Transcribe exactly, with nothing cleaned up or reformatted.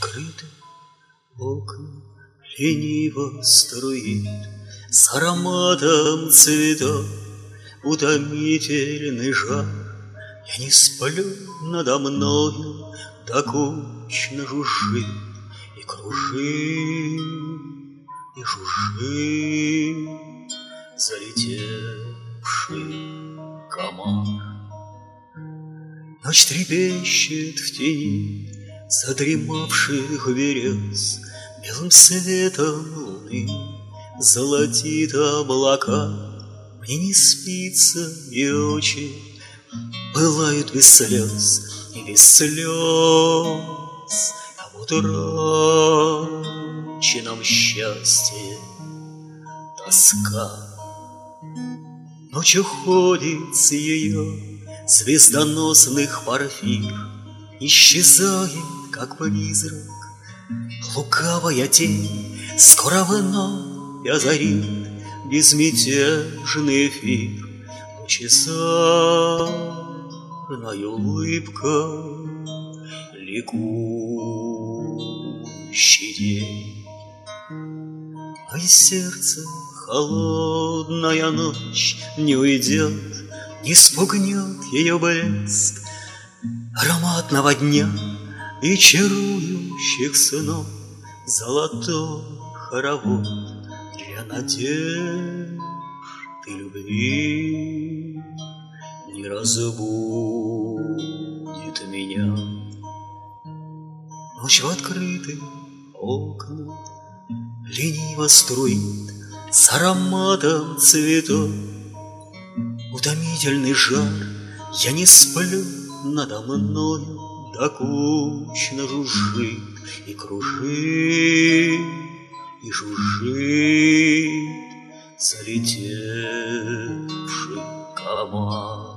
открыты окна, лениво струит с ароматом цветов утомительный жар. Я не сплю, надо мною докучно жужжит и кружит, и жужжит залетевший комар. Ночь трепещет в тени задремавших берез, белым светом луны золотит облака. Мне не спится, и очи пылают без слез, и без слез там утраченном счастье тоска. Ночь уходит с ее звездоносных парфир, исчезает, как призрак, лукавая тень скоро вновь озарит безмятежный эфир. Лучезарной улыбкой ликующий день. А из сердца холодная ночь не уйдет, не спугнет ее блеск ароматного дня и чарующих снов золотой хоровод для надежд и любви не разбудит меня. Ночь в открытые окна лениво струит с ароматом цветов утомительный жар. Я не сплю, надо мною докучно жужжит и кружит, и жужжит залетевший комар.